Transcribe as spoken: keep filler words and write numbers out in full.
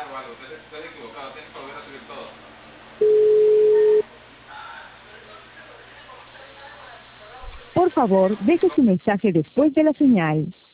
Por favor, deje su mensaje después de la señal.